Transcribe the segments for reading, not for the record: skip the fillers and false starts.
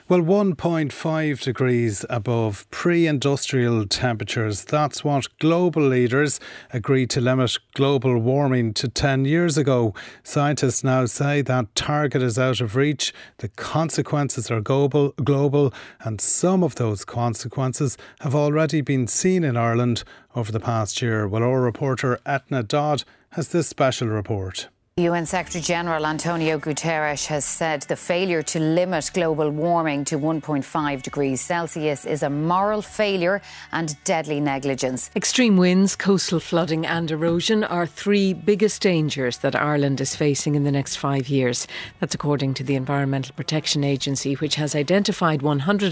Well, 1.5 degrees above pre-industrial temperatures. That's what global leaders agreed to limit global warming to 10 years ago. Scientists now say that target is out of reach. The consequences are global, and some of those consequences have already been seen in Ireland over the past year. Well, our reporter Etna Dodd has this special report. UN Secretary-General Antonio Guterres has said the failure to limit global warming to 1.5 degrees Celsius is a moral failure and deadly negligence. Extreme winds, coastal flooding and erosion are three biggest dangers that Ireland is facing in the next 5 years. That's according to the Environmental Protection Agency, which has identified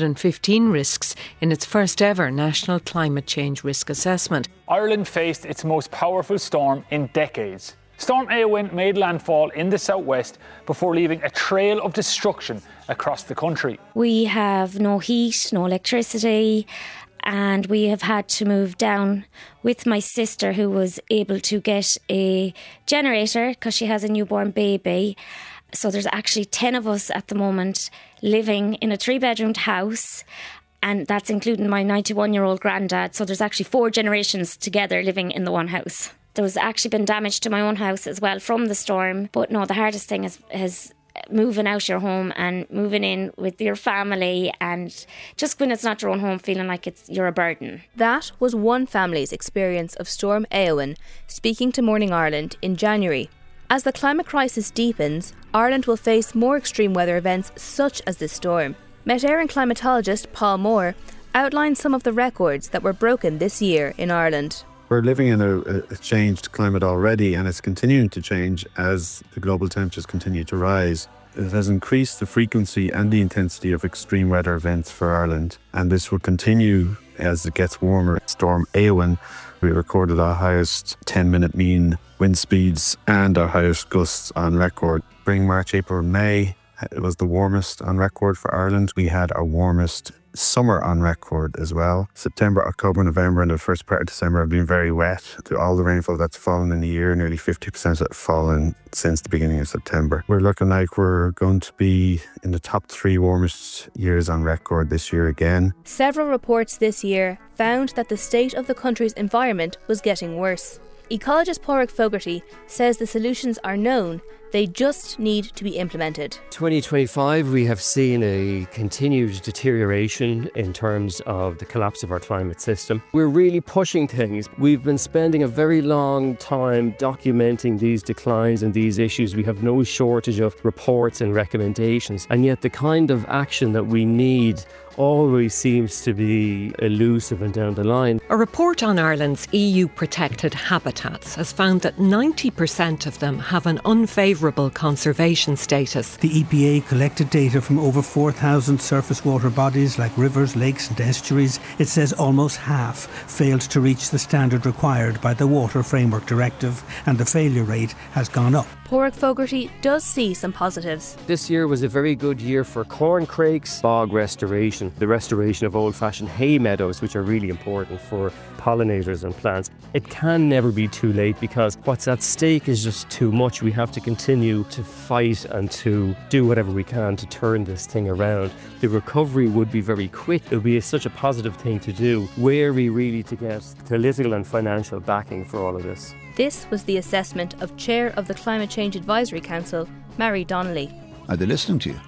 115 risks in its first ever National Climate Change Risk Assessment. Ireland faced its most powerful storm in decades. Storm Éowyn made landfall in the southwest before leaving a trail of destruction across the country. We have no heat, no electricity, and we have had to move down with my sister, who was able to get a generator because she has a newborn baby. So there's actually 10 of us at the moment living in a 3-bedroomed house. And that's including my 91-year-old granddad. So there's actually 4 generations together living in the one house. There's actually been damage to my own house as well from the storm. But no, the hardest thing is moving out your home and moving in with your family, and just when it's not your own home, feeling like you're a burden. That was one family's experience of Storm Éowyn, speaking to Morning Ireland in January. As the climate crisis deepens, Ireland will face more extreme weather events such as this storm. Met Éireann climatologist Paul Moore outlined some of the records that were broken this year in Ireland. We're living in a changed climate already, and it's continuing to change as the global temperatures continue to rise. It has increased the frequency and the intensity of extreme weather events for Ireland, and this will continue as it gets warmer. Storm Éowyn, we recorded our highest 10-minute mean wind speeds and our highest gusts on record. Spring, March, April, May, it was the warmest on record for Ireland. We had our warmest summer on record as well. September, October, November and the first part of December have been very wet. To all the rainfall that's fallen in the year, nearly 50% of it fallen since the beginning of September. We're looking like we're going to be in the top 3 warmest years on record this year again. Several reports this year found that the state of the country's environment was getting worse. Ecologist Pádraig Fogarty says the solutions are known, they just need to be implemented. 2025, we have seen a continued deterioration in terms of the collapse of our climate system. We're really pushing things. We've been spending a very long time documenting these declines and these issues. We have no shortage of reports and recommendations, and yet the kind of action that we need always seems to be elusive and down the line. A report on Ireland's EU protected habitats has found that 90% of them have an unfavourable conservation status. The EPA collected data from over 4,000 surface water bodies like rivers, lakes and estuaries. It says almost half failed to reach the standard required by the Water Framework Directive, and the failure rate has gone up. Pádraig Fogarty does see some positives. This year was a very good year for corncrakes, bog restoration, the restoration of old-fashioned hay meadows, which are really important for pollinators and plants. It can never be too late, because what's at stake is just too much. We have to continue to fight and to do whatever we can to turn this thing around. The recovery would be very quick. It would be such a positive thing to do. Where are we really to get political and financial backing for all of this? This was the assessment of Chair of the Climate Change Advisory Council, Mary Donnelly. Are they listening to you?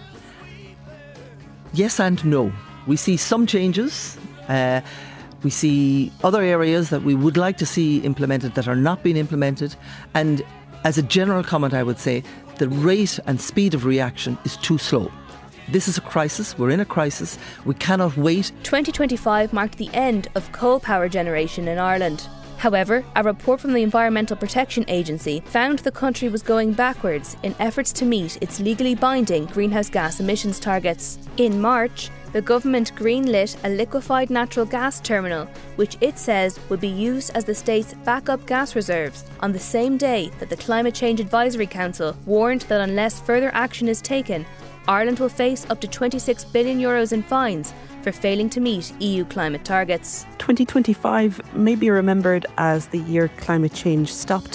Yes and no. We see some changes. We see other areas that we would like to see implemented that are not being implemented. And as a general comment, I would say the rate and speed of reaction is too slow. This is a crisis. We're in a crisis. We cannot wait. 2025 marked the end of coal power generation in Ireland. However, a report from the Environmental Protection Agency found the country was going backwards in efforts to meet its legally binding greenhouse gas emissions targets. In March, the government greenlit a liquefied natural gas terminal, which it says would be used as the state's backup gas reserves, on the same day that the Climate Change Advisory Council warned that unless further action is taken, Ireland will face up to €26 billion in fines for failing to meet EU climate targets. 2025 may be remembered as the year climate change stopped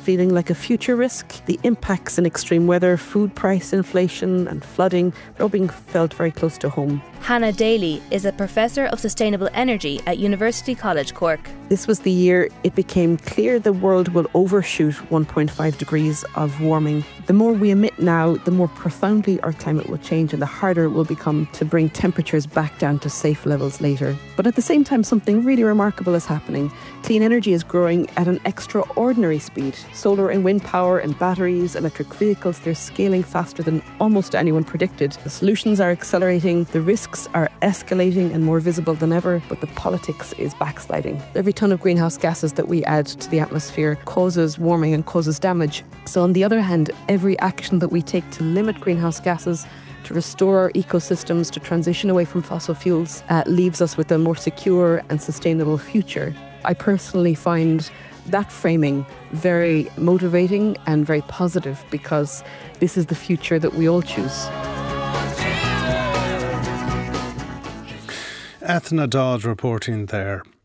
feeling like a future risk. The impacts in extreme weather, food price inflation and flooding are all being felt very close to home. Hannah Daly is a Professor of Sustainable Energy at University College Cork. This was the year it became clear the world will overshoot 1.5 degrees of warming. The more we emit now, the more profoundly our climate will change and the harder it will become to bring temperatures back down to safe levels later. But at the same time, something really remarkable is happening. Clean energy is growing at an extraordinary speed. Solar and wind power and batteries, electric vehicles, they're scaling faster than almost anyone predicted. The solutions are accelerating, the risks are escalating and more visible than ever, but the politics is backsliding. Every tonne of greenhouse gases that we add to the atmosphere causes warming and causes damage. So on the other hand, every action that we take to limit greenhouse gases, to restore our ecosystems, to transition away from fossil fuels, leaves us with a more secure and sustainable future. I personally find that framing very motivating and very positive because this is the future that we all choose. Ethna Dodd reporting there.